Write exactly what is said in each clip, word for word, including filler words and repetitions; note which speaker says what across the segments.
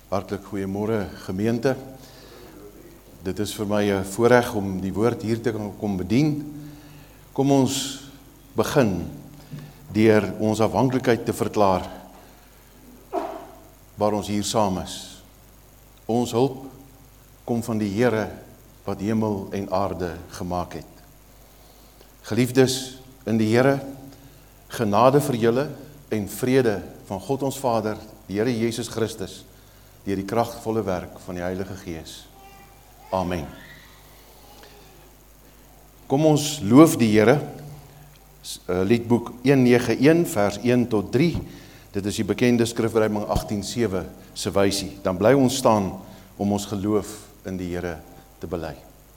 Speaker 1: Hartlik goeiemôre gemeente. Dit is vir my 'n voorreg om die woord hier te kom bedien. Kom ons begin deur ons afhanklikheid te verklaar waar ons hier saam is. Ons hulp kom van die Here wat hemel en aarde gemaak het. Geliefdes in die Here, genade vir julle en vrede van God ons Vader, die Here Jesus Christus, deur die kragtvolle werk van die Heilige Gees. Amen. Kom ons loof die Here. Liedboek honderd nege en een vers een tot drie. Dit is die bekende skrifruiming agtien sewe se wysie. Dan bly ons staan om ons geloof in die Here te bely.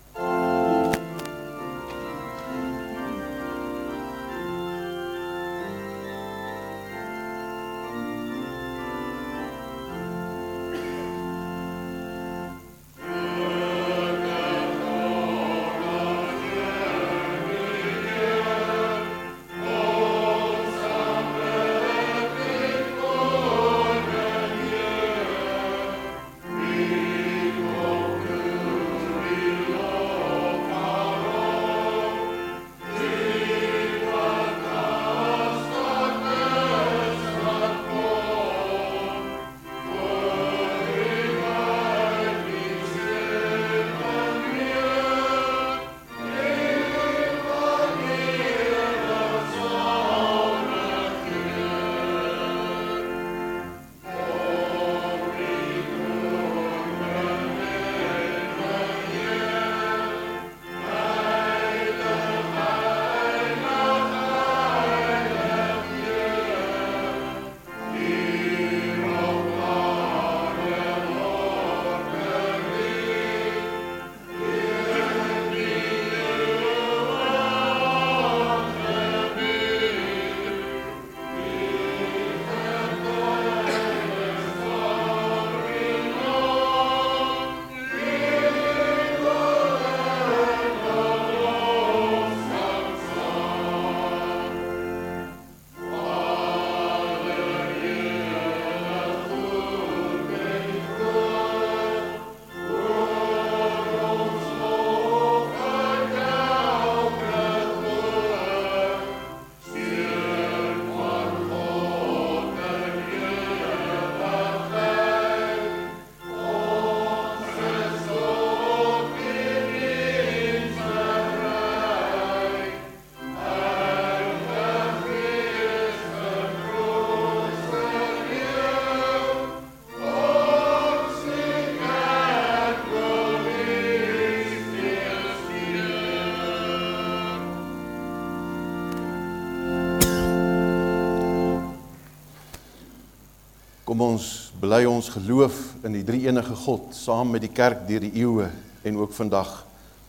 Speaker 1: Kom ons bely ons geloof in die drie enige God, saam met die kerk deur die eeue en ook vandag.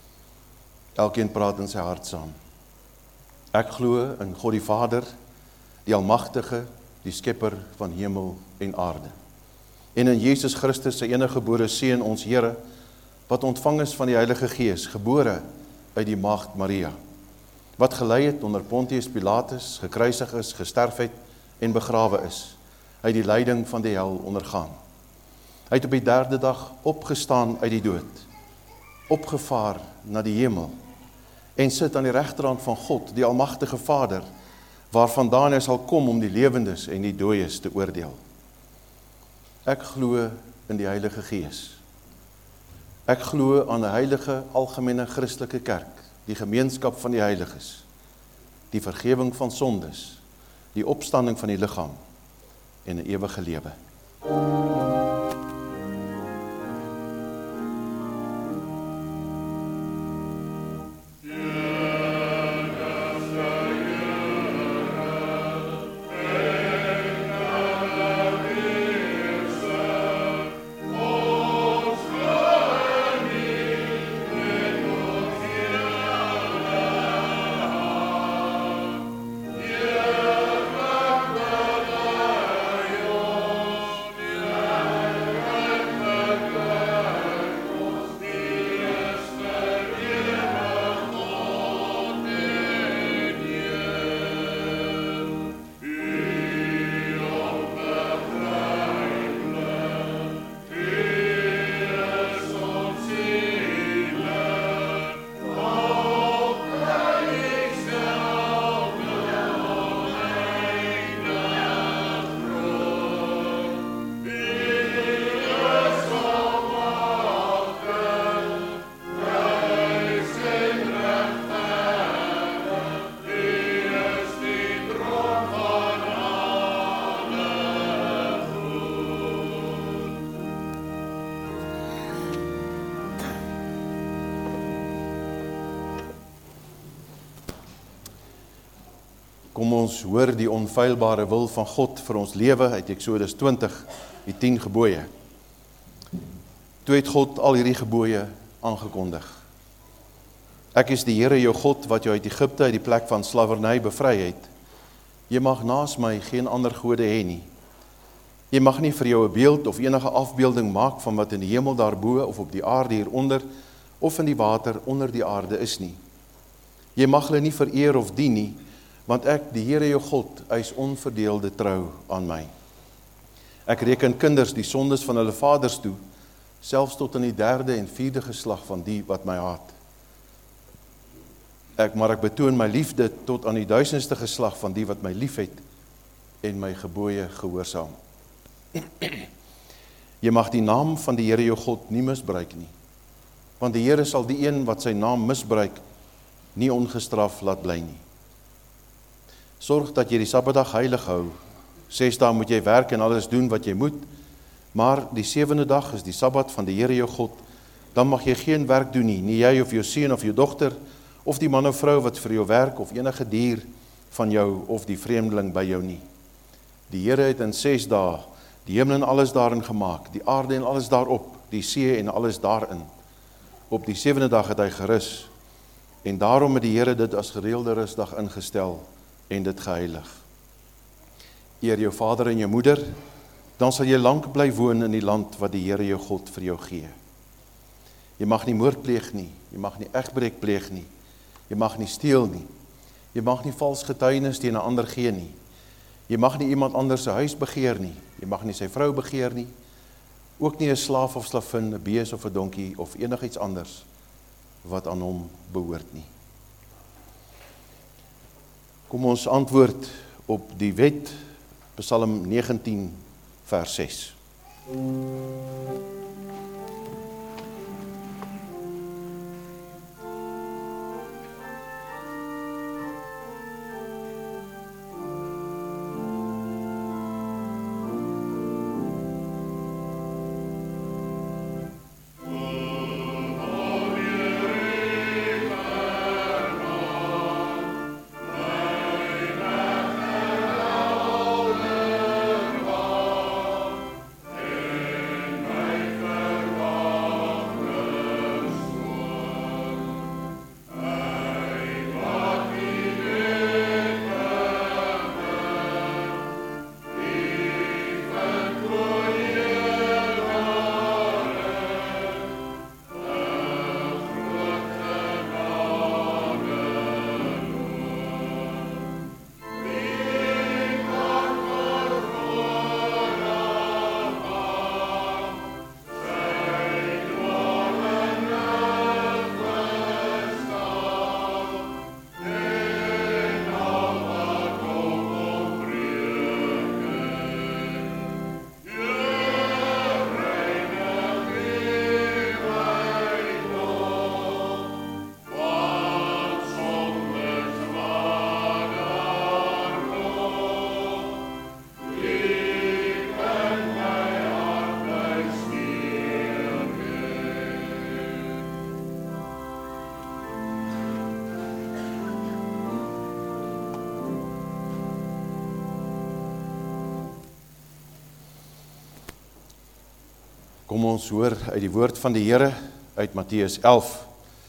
Speaker 1: Elkeen praat in sy hart saam. Ek glo in God die Vader, die Almagtige, die Skepper van hemel en aarde. En in Jesus Christus, sy enige gebore Seun, ons Here, wat ontvang is van die Heilige Gees, gebore uit die maagd Maria, wat gelei het onder Pontius Pilatus, gekruisig is, gesterf het en begrawe is, uit die lyding van die hel ondergaan. Hy het op die derde dag opgestaan uit die dood, opgevaar na die hemel, en sit aan die regterhand van God, die Almagtige Vader, waarvandaan hy sal kom om die lewendes en die dooies te oordeel. Ek glo in die Heilige Gees. Ek glo aan 'n heilige, algemene Christelike kerk, die gemeenskap van die heiliges, die vergewing van sondes, die opstanding van die liggaam, en 'n ewige lewe.
Speaker 2: Yeah.
Speaker 1: Kom ons hoor die onfeilbare wil van God vir ons lewe uit Eksodus twintig, die tien gebooie. Toe het God al hierdie gebooie aangekondig. Ek is die Here jou God wat jou uit Egipte uit die plek van slawerny bevry het. Jy mag naas my geen ander gode hê nie. Jy mag nie vir jou 'n beeld of enige afbeelding maak van wat in die hemel daarbo of op die aarde hieronder of in die water onder die aarde is nie. Jy mag hulle nie vereer of dien nie, want ek, die Here jou God, eis onverdeelde trou aan my. Ek reken kinders die sondes van hulle vaders toe, selfs tot in die derde en vierde geslag van die wat my haat. Ek maar ek betoon my liefde tot aan die duisendste geslag van die wat my liefhet en my gebooie gehoorsaam. Jy mag die naam van die Here jou God nie misbruik nie, want die Here sal die een wat sy naam misbruik nie ongestraf laat bly nie. Sorg dat jy die Sabbatdag heilig hou. Ses dae moet jy werk en alles doen wat jy moet, maar die sewende dag is die Sabbat van die Here jou God. Dan mag jy geen werk doen nie, nie jy of jou seun of jou dogter, of die man of vrou wat vir jou werk, of enige dier van jou, of die vreemdeling by jou nie. Die Here het in ses dae die hemel en alles daarin gemaak, die aarde en alles daarop, die see en alles daarin. Op die sewende dag het hy gerus, en daarom het die Here dit as gereelde rusdag ingestel en dit geheilig. Eer jou vader en jou moeder, dan sal jy lank bly woon in die land wat die Here jou God vir jou gee. Jy mag nie moord pleeg nie, jy mag nie egbreek pleeg nie, jy mag nie steel nie, jy mag nie vals getuienis teen 'n ander gee nie, jy mag nie iemand anders se huis begeer nie, jy mag nie sy vrou begeer nie, ook nie 'n slaaf of slavin, 'n bees of 'n donkie of enigiets anders wat aan hom behoort nie. Kom ons antwoord op die wet, Psalm negentien vers ses. Kom ons hoor uit die woord van die Here, uit Matteus elf.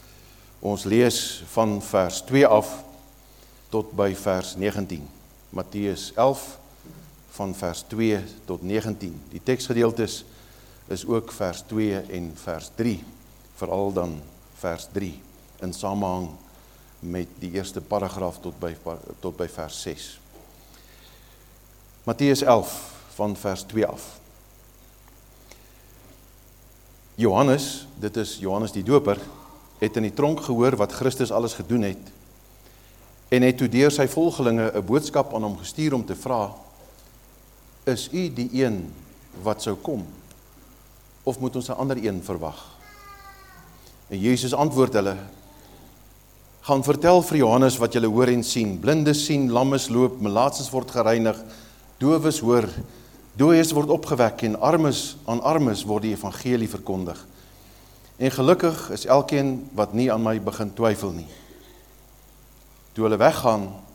Speaker 1: Ons lees van vers twee af tot by vers negentien. Matteus elf, van vers twee tot negentien. Die teksgedeeltes is ook vers twee en vers drie, veral dan vers drie, in samehang met die eerste paragraaf tot by, tot by vers ses. Matteus elf, van vers twee af. Johannes, dit is Johannes die Doper, het in die tronk gehoor wat Christus alles gedoen het, en het toe deur sy volgelinge 'n boodskap aan hom gestuur om te vra, is u die een wat sou kom, of moet ons 'n ander een verwag? En Jesus antwoord hulle, gaan vertel vir Johannes wat julle hoor en sien, blindes sien, lammes loop, melaatses word gereinig, dowes hoor, dooies word opgewek en armes aan armes word die evangelie verkondig. En gelukkig is elkeen wat nie aan my begin twyfel nie. Toe hulle weggaan,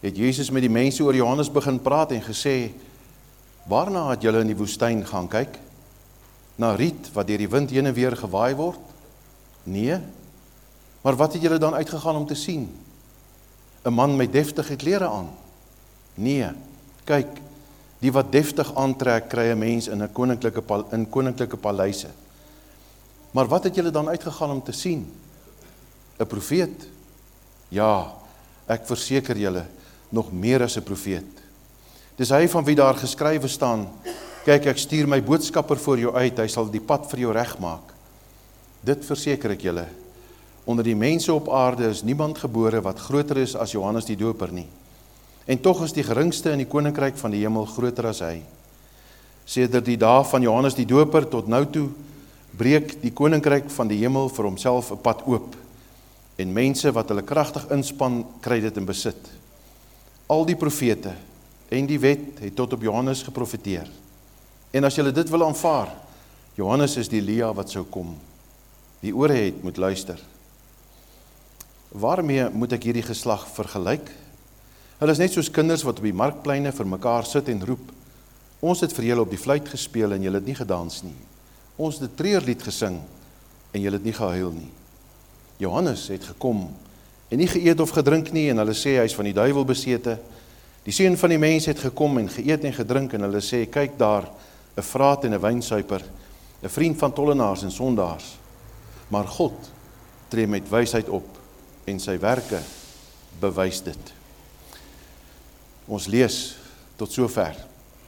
Speaker 1: het Jesus met die mense oor Johannes begin praat en gesê, waarna het julle in die woestyn gaan kyk? Na riet wat deur die wind heen en weer gewaai word? Nee, maar wat het julle dan uitgegaan om te sien? 'n Man met deftige klere aan? Nee, kyk, die wat deftig aantrek, kry 'n mens in 'n koninklike, in koninklike paleise. Maar wat het julle dan uitgegaan om te sien? 'n Profeet? Ja, ek verseker julle, nog meer as 'n profeet. Dis hy van wie daar geskrywe staan, kyk, ek stuur my boodskapper voor jou uit, hy sal die pad vir jou regmaak. Dit verseker ek julle, onder die mense op aarde is niemand gebore wat groter is as Johannes die Doper nie. En tog is die geringste in die koninkryk van die hemel groter as hy. Sedert die dae van Johannes die Doper tot nou toe, breek die koninkryk van die hemel vir homself 'n pad oop, en mense wat hulle kragtig inspan, kry dit in besit. Al die profete en die wet het tot op Johannes geprofeteer. En as julle dit wil aanvaar, Johannes is die Elia wat sou kom. Wie ore het, moet luister. Waarmee moet ek hierdie geslag vergelyk? Hulle is net soos kinders wat op die markpleine vir mekaar sit en roep. Ons het vir julle op die fluit gespeel en julle het nie gedans nie. Ons het 'n treurlied gesing en julle het nie gehuil nie. Johannes het gekom en nie geëet of gedrink nie, en hulle sê hy is van die duiwel besete. Die seun van die mens het gekom en geëet en gedrink, en hulle sê, kyk daar, 'n vraat en 'n wynsuiper, 'n vriend van tollenaars en sondaars. Maar God tree met wysheid op en sy werke bewys dit. Ons lees tot sover.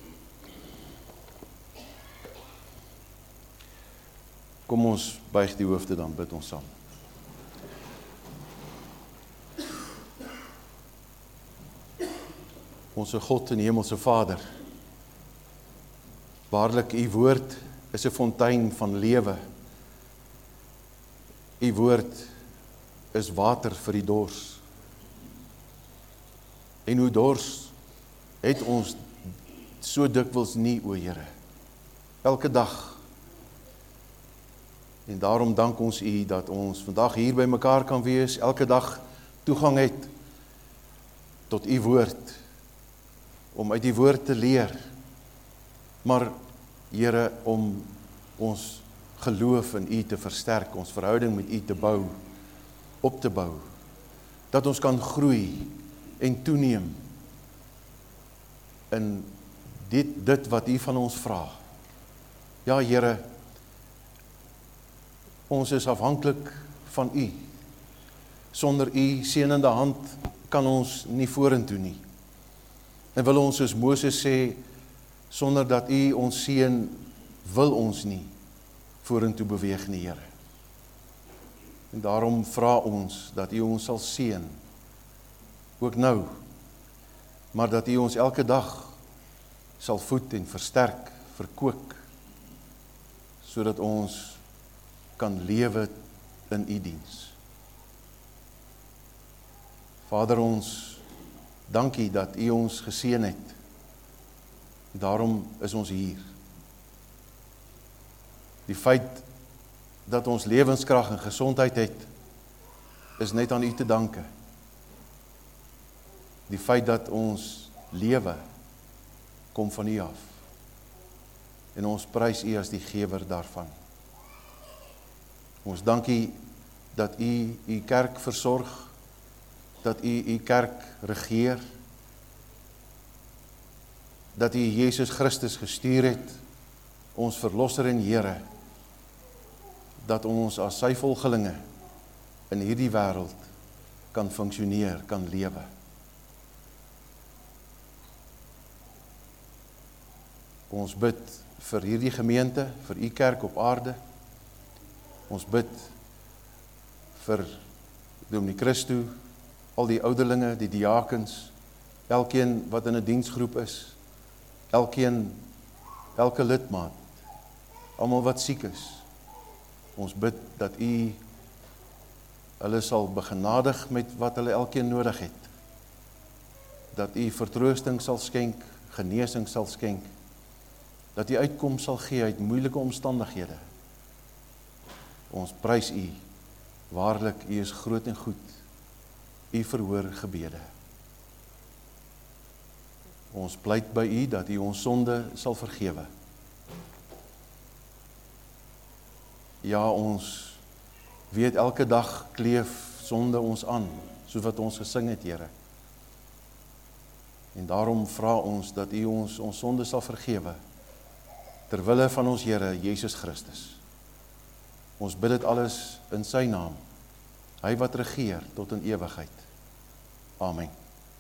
Speaker 1: Kom ons buig die hoofde, dan bid ons saam. Onse God en Hemelse Vader, waarlik u woord is 'n fontein van lewe. U woord is water vir die dors. En hoe dors het ons so dikwels nie, o Here. Elke dag. En daarom dank ons u dat ons vandag hier by mekaar kan wees, elke dag toegang het tot u woord, om uit die woord te leer, maar Here, om ons geloof in u te versterk, ons verhouding met u te bou, op te bou, dat ons kan groei en toeneem in dit, dit wat u van ons vra. Ja, Here, ons is afhanklik van u. Sonder u seënende hand kan ons nie vorentoe nie. En wil ons soos Moses sê, sonder dat u ons seën, wil ons nie vorentoe beweeg nie, Here. En daarom vra ons dat u ons sal seën, ook nou, maar dat u ons elke dag sal voed en versterk, verkoop, sodat ons kan lewe in u diens. Vader, ons dankie dat u ons geseën het. Daarom is ons hier. Die feit dat ons lewenskrag en gesondheid het, is net aan u te danke. Die feit dat ons lewe kom van u af. En ons prys u as die gewer daarvan. Ons dankie dat u u kerk versorg, dat u u kerk regeer, dat u Jesus Christus gestuur het, ons verlosser en Here, dat ons as sy volgelinge in hierdie wêreld kan funksioneer, kan lewe. Ons bid vir hierdie gemeente, vir u kerk op aarde. Ons bid vir Dominee Christo, al die ouderlinge, die diakens, elkeen wat in 'n diensgroep is, elkeen, elke lidmaat, almal wat siek is. Ons bid dat u hulle sal begenadig met wat hulle elkeen nodig het. Dat u vertroosting sal skenk, genesing sal skenk, dat u uitkoms sal gee uit moeilike omstandighede. Ons prys u, waarlik, u is groot en goed. U verhoor gebede. Ons pleit by U dat U ons sonde sal vergewe. Ja, ons weet elke dag kleef sonde ons aan, soos wat ons gesing het, Here. En daarom vra ons dat U ons ons sonde sal vergewe, ter wille van ons Here, Jesus Christus. Ons bid dit alles in sy naam, hy wat regeer tot in ewigheid. Amen.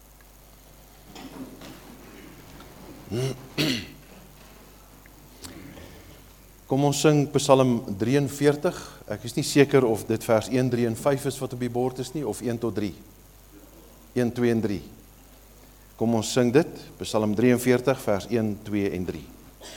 Speaker 1: Kom ons sing Psalm drieënveertig, ek is nie seker of dit vers een, drie en vyf is wat op die bord is nie, of een tot drie. een, twee en drie. Kom ons sing dit, Psalm drieënveertig, vers een, twee en drie.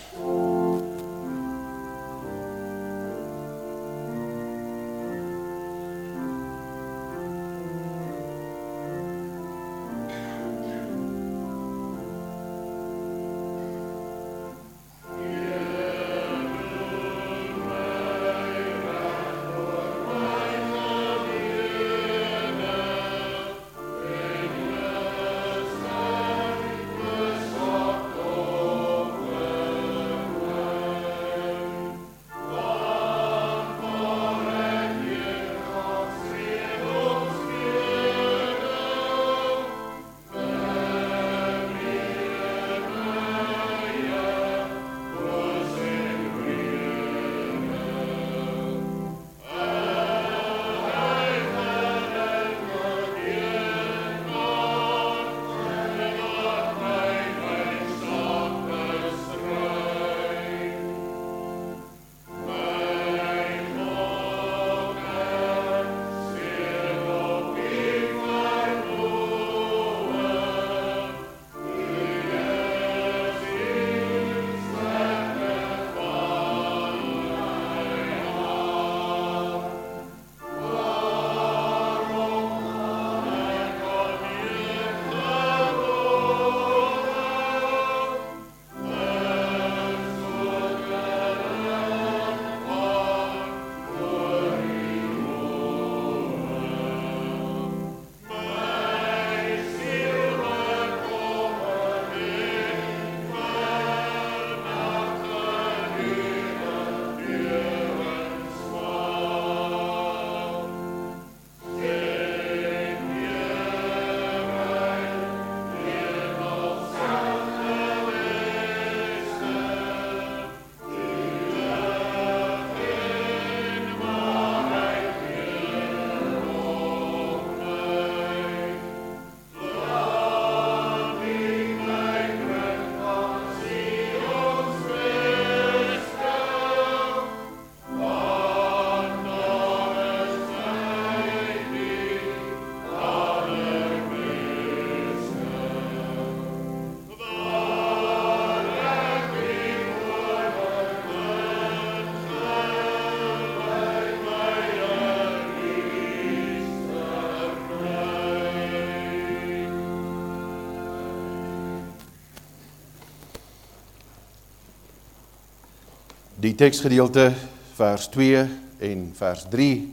Speaker 1: Die teksgedeelte vers twee en vers drie,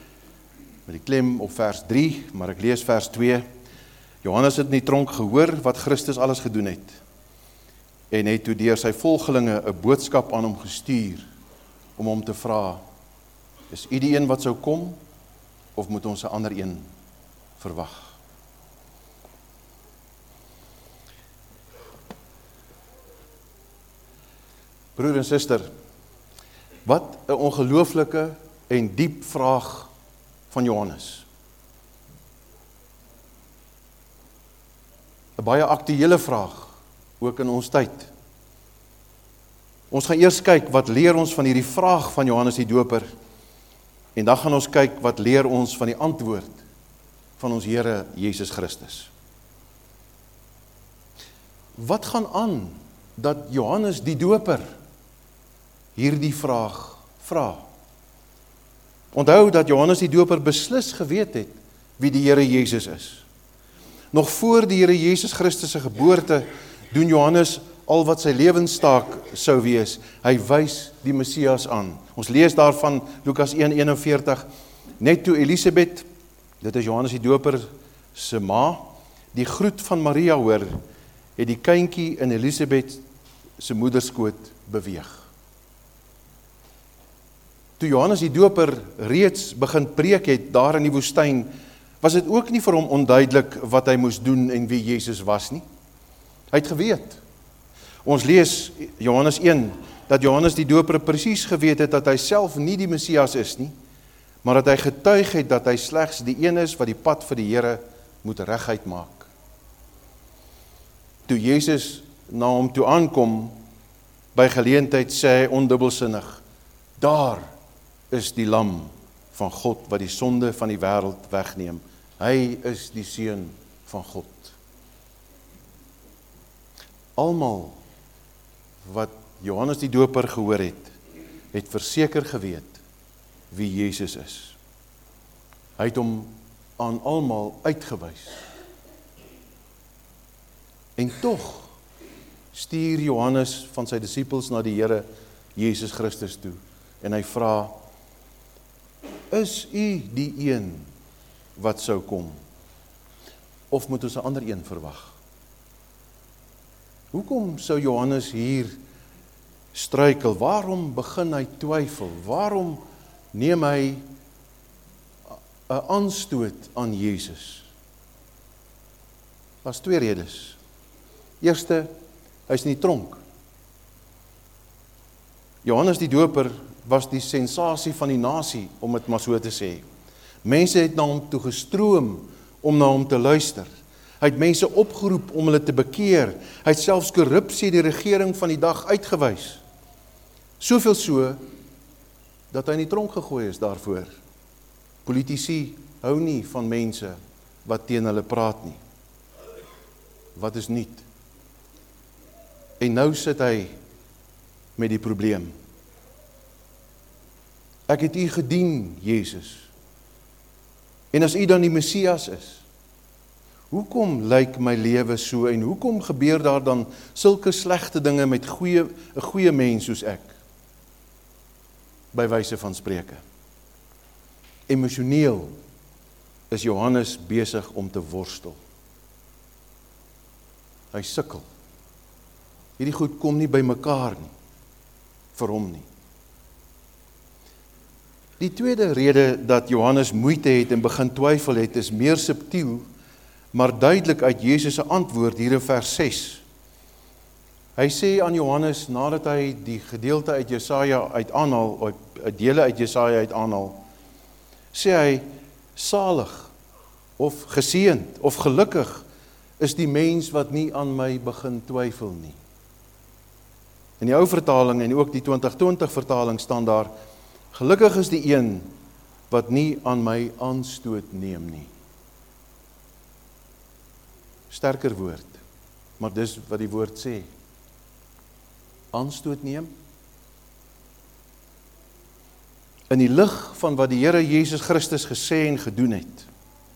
Speaker 1: met die klem op vers drie, maar ek lees vers twee. Johannes het in die tronk gehoor wat Christus alles gedoen het, en het toe deur sy volgelinge 'n boodskap aan hom gestuur, om hom te vra, is U die een wat sou kom, of moet ons 'n ander een verwag? Broer en suster, wat 'n ongelooflike en diep vraag van Johannes. 'n Baie aktuele vraag, ook in ons tyd. Ons gaan eers kyk wat leer ons van hierdie vraag van Johannes die Doper, en dan gaan ons kyk wat leer ons van die antwoord van ons Here Jesus Christus. Wat gaan aan dat Johannes die Doper hierdie vraag vra? Onthou dat Johannes die Doper beslis geweet het wie die Here Jesus is. Nog voor die Here Jesus Christus se geboorte doen Johannes al wat sy lewenstaak sou wees. Hy wys die Messias aan. Ons lees daarvan Lukas een eenenveertig. Net toe Elisabeth, dit is Johannes die Doper se ma, die groet van Maria hoor, het die kindjie in Elisabeth se moederskoot beweeg. Toe Johannes die Doper reeds begin preek het daar in die woestyn, was dit ook nie vir hom onduidelik wat hy moes doen en wie Jesus was nie. Hy het geweet. Ons lees Johannes een, dat Johannes die Doper presies geweet het dat hy self nie die Messias is nie, maar dat hy getuig het dat hy slegs die een is wat die pad vir die Here moet reguit maak. Toe Jesus na hom toe aankom, by geleentheid sê hy ondubbelsinnig, daar is die lam van God wat die sonde van die wêreld wegneem. Hy is die seun van God. Almal wat Johannes die Doper gehoor het, het verseker geweet wie Jesus is. Hy het hom aan almal uitgewys. En tog stuur Johannes van sy disippels na die Here Jesus Christus toe. En hy vra, is u die een wat sou kom? Of moet ons 'n ander een verwag? Hoekom sou Johannes hier struikel? Waarom begin hy twyfel? Waarom neem hy 'n aanstoot aan Jesus? Daar's twee redes. Eerste, hy's in die tronk. Johannes die Doper was die sensasie van die nasie, om dit maar so te sê. Mense het na hom toe gestroom om na hom te luister. Hy het mense opgeroep om hulle te bekeer. Hy het selfs korrupsie die regering van die dag uitgewys. Soveel so, dat hy in die tronk gegooi is daarvoor. Politici hou nie van mense wat teen hulle praat nie. Wat is nuut? En nou sit hy met die probleem. Ek het u gedien, Jesus. En as u dan die Messias is, hoekom lyk my lewe so en hoekom gebeur daar dan sulke slegte dinge met goeie, 'n goeie mens soos ek? By wyse van spreke. Emosioneel is Johannes besig om te worstel. Hy sukkel. Hierdie goed kom nie by mekaar nie, vir hom nie. Die tweede rede dat Johannes moeite het en begin twyfel het, is meer subtiel, maar duidelik uit Jesus se antwoord hier in vers ses. Hy sê aan Johannes, nadat hy die gedeelte uit Jesaja uit aanhaal, uit dele uit Jesaja uit aanhaal, sê hy, salig, of geseënd, of gelukkig, is die mens wat nie aan my begin twyfel nie. In die ou vertaling en ook die twintig twintig vertaling staan daar, gelukkig is die een wat nie aan my aanstoot neem nie. Sterker woord, maar dis wat die woord sê. Aanstoot neem. In die lig van wat die Here Jesus Christus gesê en gedoen het.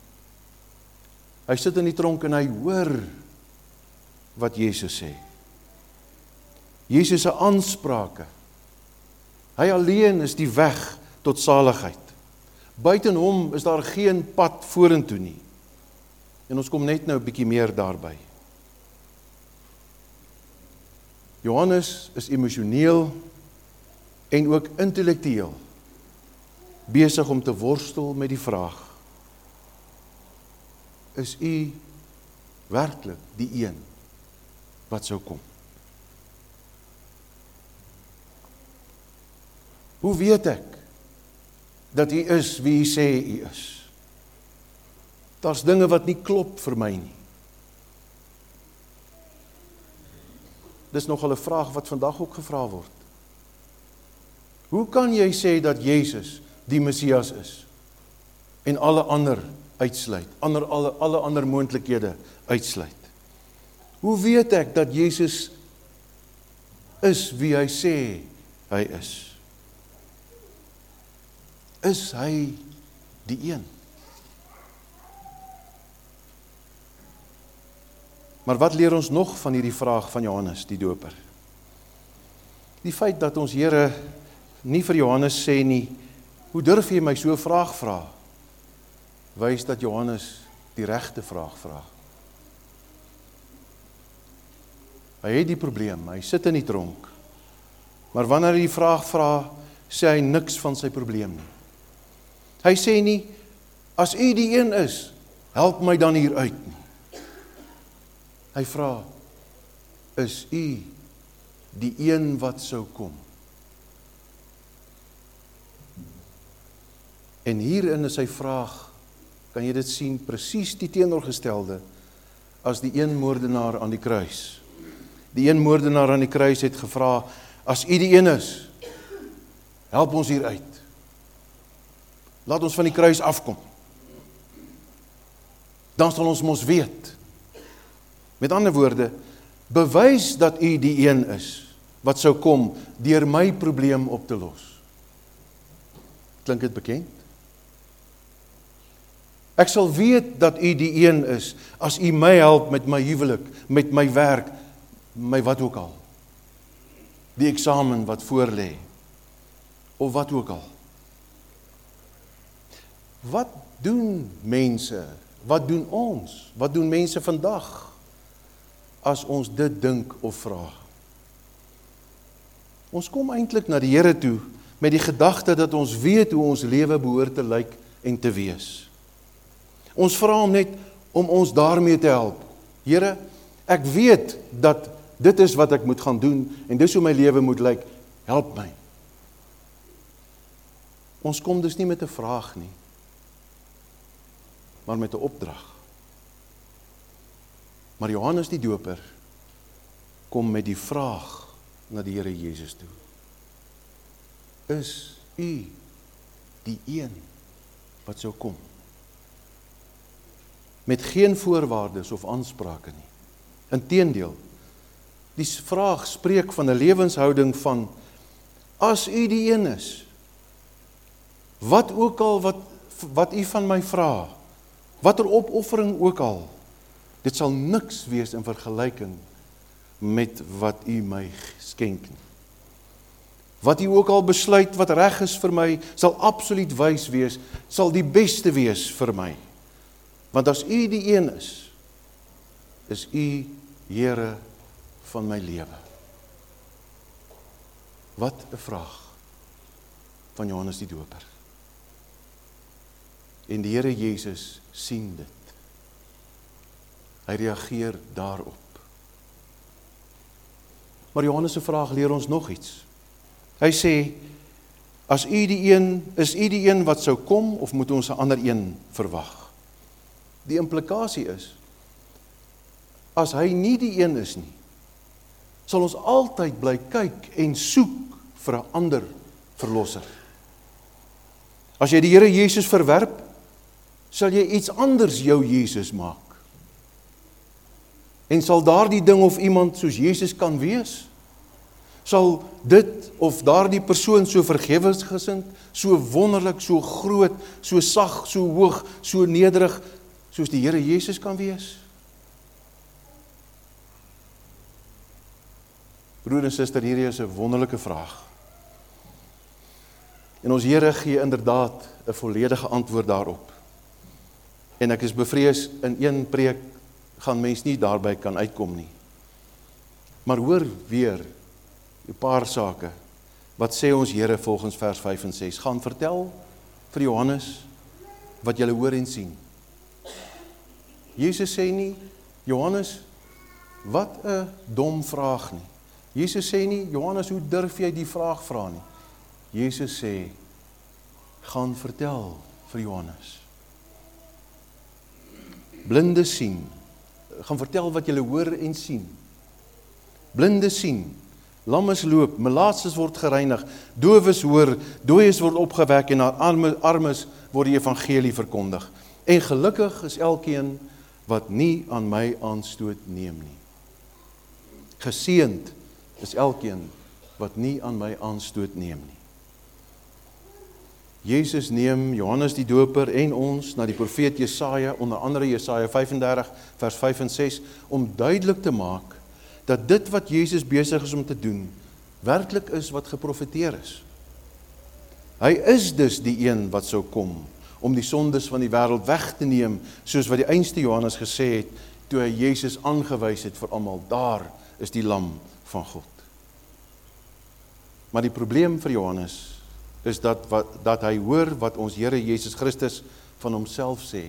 Speaker 1: Hy sit in die tronk en hy hoor wat Jesus sê. Jesus se aansprake. Hy alleen is die weg tot saligheid. Buiten hom is daar geen pad vorentoe nie. En ons kom net nou 'n bietjie meer daarby. Johannes is emosioneel en ook intellektueel besig om te worstel met die vraag: is u werklik die een wat sou kom? Hoe weet ek dat u is wie u sê u is? Daar's dinge wat nie klop vir my nie. Dis nogal 'n vraag wat vandag ook gevra word. Hoe kan jy sê dat Jesus die Messias is en alle ander uitsluit, ander, alle, alle ander moontlikhede uitsluit? Hoe weet ek dat Jesus is wie hy sê hy is? Is hy die een? Maar wat leer ons nog van hierdie vraag van Johannes die Doper? Die feit dat ons Here nie vir Johannes sê nie, hoe durf jy my so 'n vraag vra? Wys dat Johannes die regte vraag vra. Hy het die probleem, hy sit in die tronk. Maar wanneer hy die vraag vra, sê hy niks van sy probleem nie. Hy sê nie, as u die een is, help my dan hier uit nie. Hy vra, is u die een wat sou kom? En hierin is sy vraag, kan jy dit sien, presies die teenoorgestelde as die een moordenaar aan die kruis. Die een moordenaar aan die kruis het gevra, as u die een is, help ons hier uit. Laat ons van die kruis afkom. Dan sal ons mos weet. Met ander woorde, bewys dat u die een is, wat sou kom, deur my probleem op te los. Klink dit bekend? Ek sal weet dat u die een is, as u my help met my huwelik, met my werk, my wat ook al. Die eksamen wat voor lê, of wat ook al. Wat doen mense, wat doen ons, wat doen mense vandag, as ons dit dink of vra? Ons kom eintlik na die Here toe, met die gedagte dat ons weet hoe ons lewe behoort te lyk en te wees. Ons vra hom net om ons daarmee te help. Here, ek weet dat dit is wat ek moet gaan doen, en dis hoe my lewe moet lyk, help my. Ons kom dus nie met 'n vraag nie, maar met 'n opdrag. Maar Johannes die Doper kom met die vraag na die Here Jesus toe. Is u die een wat sou kom? Met geen voorwaardes of aansprake nie. Inteendeel, die vraag spreek van 'n lewenshouding van, as u die een is, wat ook al wat, wat u van my vra, watter opoffering ook al, dit sal niks wees in vergelyking met wat u my skenk nie. Wat u ook al besluit wat reg is vir my, sal absoluut wys wees, sal die beste wees vir my. Want as u die een is, is u Here van my lewe. Wat 'n vraag van Johannes die Doper. En die Here Jesus sien dit. Hy reageer daarop. Maar Johannes se vraag leer ons nog iets. Hy sê, as u die een, is u die een wat sou kom, of moet ons 'n ander een verwag? Die implikasie is, as hy nie die een is nie, sal ons altyd bly kyk en soek vir 'n ander verlosser. As jy die Here Jesus verwerp, sal jy iets anders jou Jesus maak. En sal daardie ding of iemand soos Jesus kan wees? Sal dit of daardie persoon so vergewensgesind, so wonderlik, so groot, so sag, so hoog, so nederig, soos die Here Jesus kan wees? Broer en suster, hierdie is 'n wonderlike vraag. En ons Here gee inderdaad 'n volledige antwoord daarop. En ek is bevrees, in een preek gaan mens nie daarby kan uitkom nie. Maar hoor weer 'n paar sake. Wat sê ons Here volgens vers vyf en ses? Gaan vertel vir Johannes wat julle hoor en sien. Jesus sê nie, Johannes, wat 'n dom vraag nie. Jesus sê nie, Johannes, hoe durf jy die vraag vra nie. Jesus sê, gaan vertel vir Johannes. Blinde sien, gaan vertel wat julle hoor en sien. Blinde sien, lammes loop, melaatses word gereinig, dowes hoor, dooies word opgewek en aan armes word die evangelie verkondig. En gelukkig is elkeen wat nie aan my aanstoot neem nie. Geseënd is elkeen wat nie aan my aanstoot neem nie. Jesus neem Johannes die Doper en ons na die profeet Jesaja, onder andere Jesaja vyf en dertig vers vyf en ses, om duidelik te maak dat dit wat Jesus besig is om te doen, werklik is wat geprofeteer is. Hy is dus die een wat sou kom, om die sondes van die wêreld weg te neem, soos wat die einste Johannes gesê het, toe hy Jesus aangewys het vir almal daar is die lam van God. Maar die probleem vir Johannes is dat, wat, dat hy hoor wat ons Here Jesus Christus van homself sê.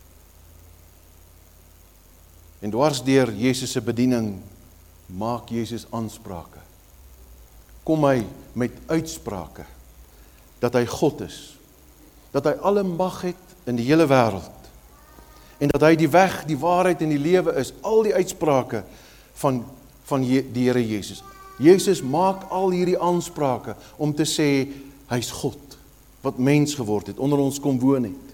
Speaker 1: En dwars deur Jesus se bediening maak Jesus aansprake. Kom hy met uitsprake dat hy God is, dat hy alle mag het in die hele wêreld en dat hy die weg, die waarheid en die lewe is, al die uitsprake van, van die Here Jesus. Jesus maak al hierdie aansprake om te sê, hy's God, wat mens geword het, onder ons kom woon het.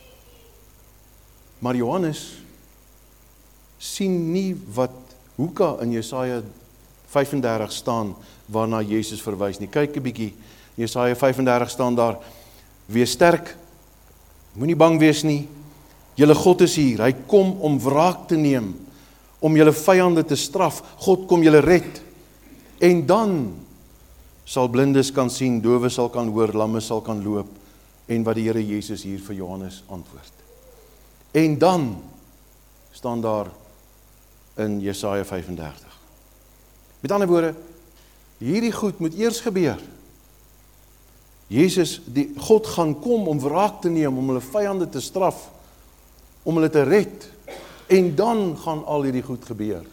Speaker 1: Maar Johannes sien nie wat hoeka in Jesaja vyf en dertig staan, waarna Jesus verwys nie. Kyk 'n bietjie, Jesaja vyf en dertig staan daar, wees sterk, moenie bang wees nie, julle God is hier, hy kom om wraak te neem, om julle vyande te straf, God kom julle red, en dan sal blindes kan sien, dowes sal kan hoor, lamme sal kan loop, en wat die Here Jesus hier vir Johannes antwoord. En dan staan daar in Jesaja vyf en dertig. Met ander woorde, hierdie goed moet eers gebeur. Jesus, die God gaan kom om wraak te neem, om hulle vyande te straf, om hulle te red, en dan gaan al hierdie goed gebeur.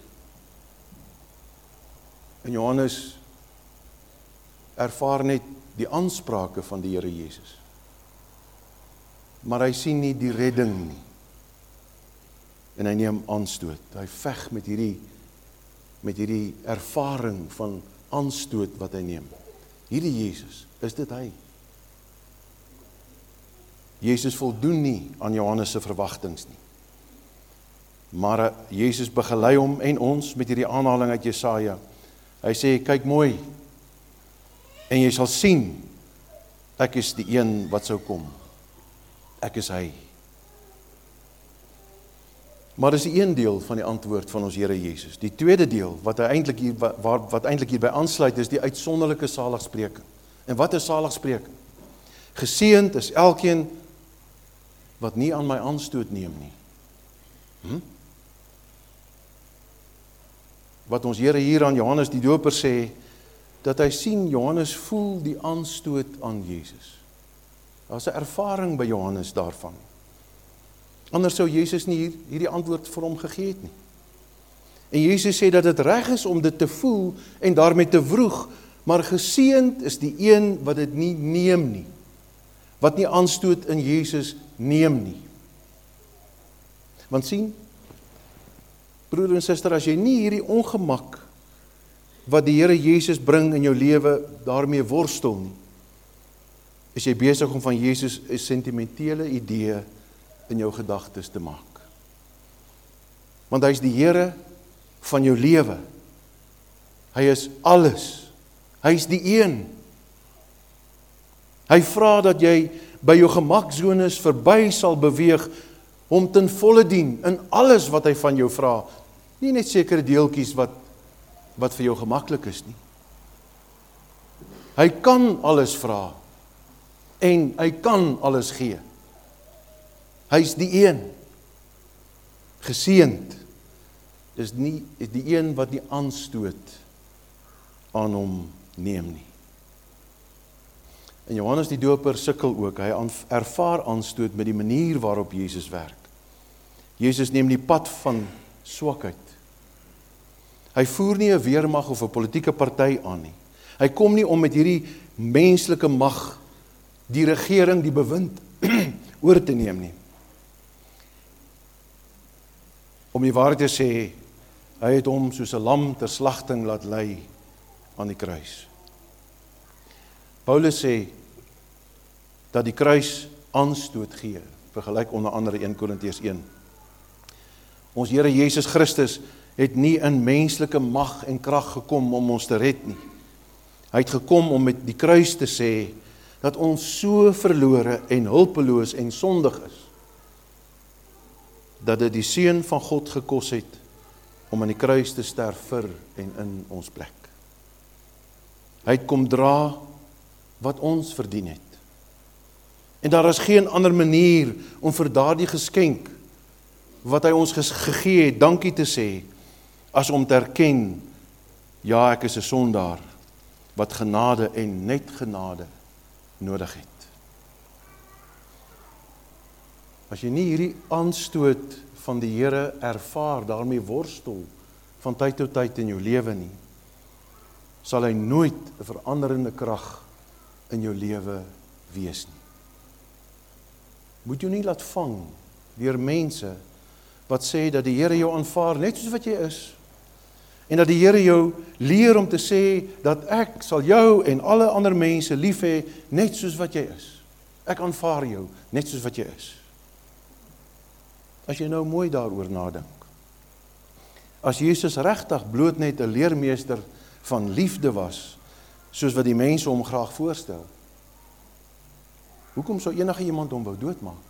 Speaker 1: En Johannes ervaar net die aansprake van die Here Jesus. Maar hy sien nie die redding nie. En hy neem aanstoot. Hy veg met hierdie, met hierdie ervaring van aanstoot wat hy neem. Hierdie Jesus, is dit hy? Jesus voldoen nie aan Johannes se verwagtings nie. Maar Jesus begelei hom en ons met hierdie aanhaling uit Jesaja. Hy sê, kyk mooi, en jy sal sien, ek is die een wat sou kom. Ek is hy. Maar dis die een deel van die antwoord van ons Here Jesus. Die tweede deel, wat hy eintlik hier, wat, wat eintlik hierby aansluit, is die uitsonderlike saligspreking. En wat is saligspreking? Geseënd is elkeen wat nie aan my aanstoot neem nie. Hm? Wat ons Here hier aan Johannes die Doper sê, dat hy sien, Johannes voel die aanstoot aan Jesus. Daar's 'n ervaring by Johannes daarvan. Anders sou Jesus nie hier, hierdie antwoord vir hom gegee het nie. En Jesus sê dat dit reg is om dit te voel en daarmee te vroeg, maar geseënd is die een wat dit nie neem nie. Wat nie aanstoot in Jesus neem nie. Want sien, broer en suster, as jy nie hierdie ongemak wat die Here Jesus bring in jou lewe daarmee worstel nie, is jy besig om van Jesus 'n sentimentele idee in jou gedagtes te maak. Want hy is die Here van jou lewe. Hy is alles. Hy is die een. Hy vra dat jy by jou gemaksones verby sal beweeg, om ten volle dien in alles wat hy van jou vra. Nie net sekere deeltjies wat, wat vir jou gemaklik is nie. Hy kan alles vra, en hy kan alles gee. Hy is die een. Geseënd is nie is die een wat nie aanstoot aan hom neem nie. En Johannes die Doper sukkel ook. Hy ervaar aanstoot met die manier waarop Jesus werk. Jesus neem die pad van swakheid. Hy voer nie 'n weermag of 'n politieke party aan nie. Hy kom nie om met hierdie menslike mag die regering, die bewind oor te neem nie. Om die waarheid te sê, hy het hom soos 'n lam ter slagting laat lei aan die kruis. Paulus sê dat die kruis aanstoot gee, vergelyk onder andere een Korintiërs een. Ons Here Jesus Christus het nie in menslike mag en krag gekom om ons te red nie. Hy het gekom om met die kruis te sê dat ons so verlore en hulpeloos en sondig is, dat dit die Seun van God gekos het om aan die kruis te sterf vir en in ons plek. Hy het kom dra wat ons verdien het. En daar is geen ander manier om vir daardie geskenk wat hy ons gegee het, dankie te sê, as om te erken Ja, ek is 'n sondaar wat genade en net genade nodig het. As jy nie hierdie aanstoot van die Here ervaar, daarmee worstel van tyd tot tyd in jou lewe nie, sal hy nooit 'n veranderende krag in jou lewe wees nie. Moet jou nie laat vang deur mense wat sê dat die Here jou aanvaar net soos wat jy is, en dat die Here jou leer om te sê dat ek sal jou en alle ander mense lief hê net soos wat jy is. Ek aanvaar jou net soos wat jy is. As jy nou mooi daaroor nadink, as Jesus regtig bloot net 'n leermeester van liefde was, soos wat die mense hom graag voorstel, hoekom sou enige iemand hom wou doodmaak?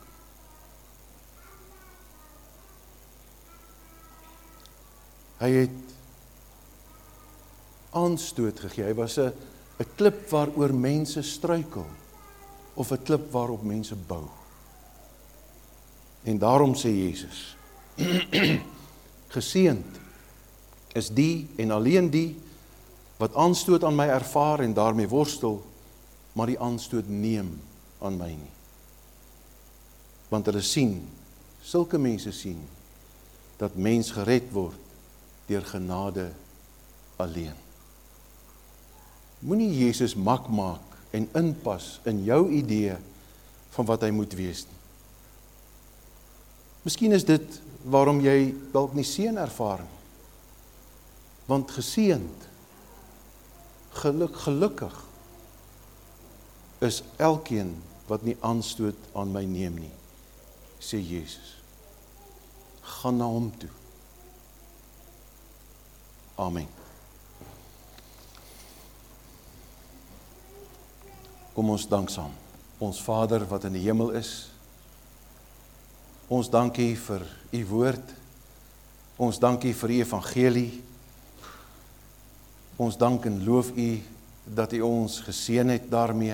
Speaker 1: Hy het aanstoot gegee. Hy was 'n 'n klip waaroor mense struikel, of 'n klip waarop mense bou. En daarom sê Jesus, geseënd is die en alleen die wat aanstoot aan my ervaar en daarmee worstel, maar die aanstoot neem aan my nie. Want hulle sien, sulke mense sien, dat mens gered word deur genade alleen. Moenie Jesus mak maak en inpas in jou idee van wat hy moet wees nie. Miskien is dit waarom jy dalk nie seën ervaar nie. Want geseënd, geluk, gelukkig, is elkeen wat nie aanstoot aan my neem nie, sê Jesus. Gaan na hom toe. Amen. Kom ons dank saam. Ons Vader wat in die hemel is, ons dankie vir u woord, ons dankie vir u evangelie, ons dank en loof u dat u ons geseën het daarmee,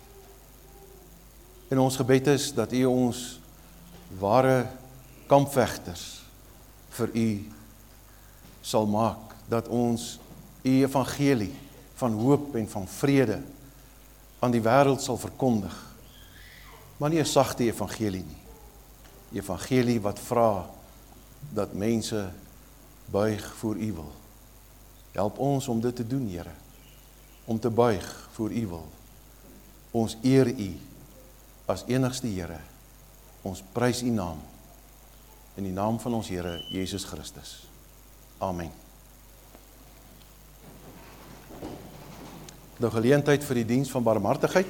Speaker 1: en ons gebed is dat u ons ware kampvegters vir u sal maak, dat ons u evangelie van hoop en van vrede aan die wêreld sal verkondig, maar nie 'n sagte evangelie nie. Evangelie wat vra dat mense buig voor u wil. Help ons om dit te doen, Here, om te buig voor u wil. Ons eer u as enigste Here. Ons prys u naam in die naam van ons Here Jesus Christus. Amen. Nou geleentheid vir die diens van barmhartigheid.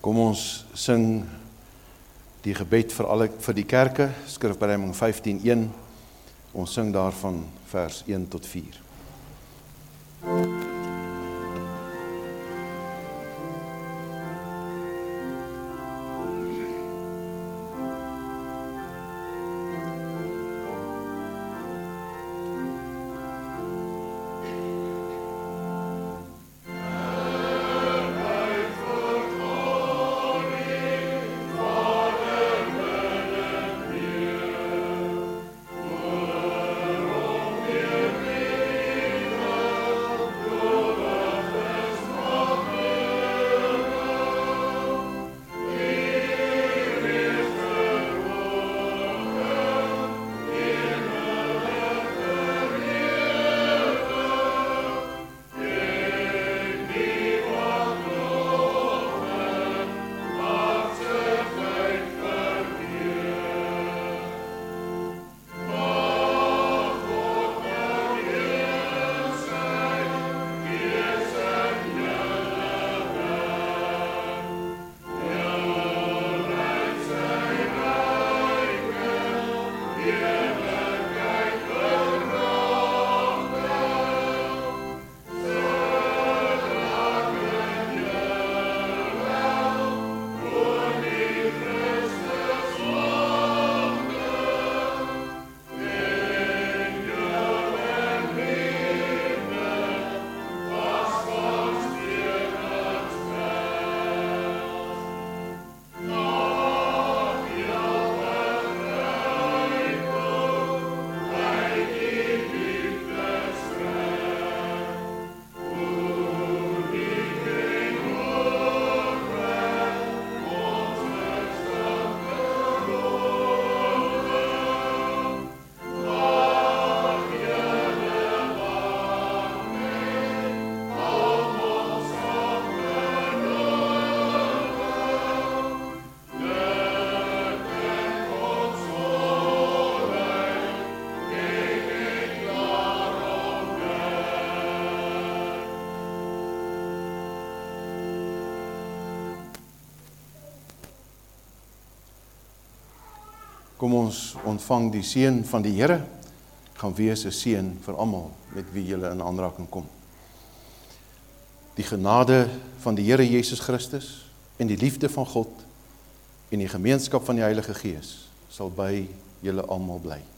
Speaker 1: Kom ons sing die gebed vir alle vir die kerke, Skrifbereiding vyftien een. Ons sing daarvan vers een tot vier. Kom ons ontvang die seën van die Here, gaan wees 'n seën vir almal met wie julle in aanraking kom. Die genade van die Here Jesus Christus en die liefde van God en die gemeenskap van die Heilige Gees sal by julle almal bly.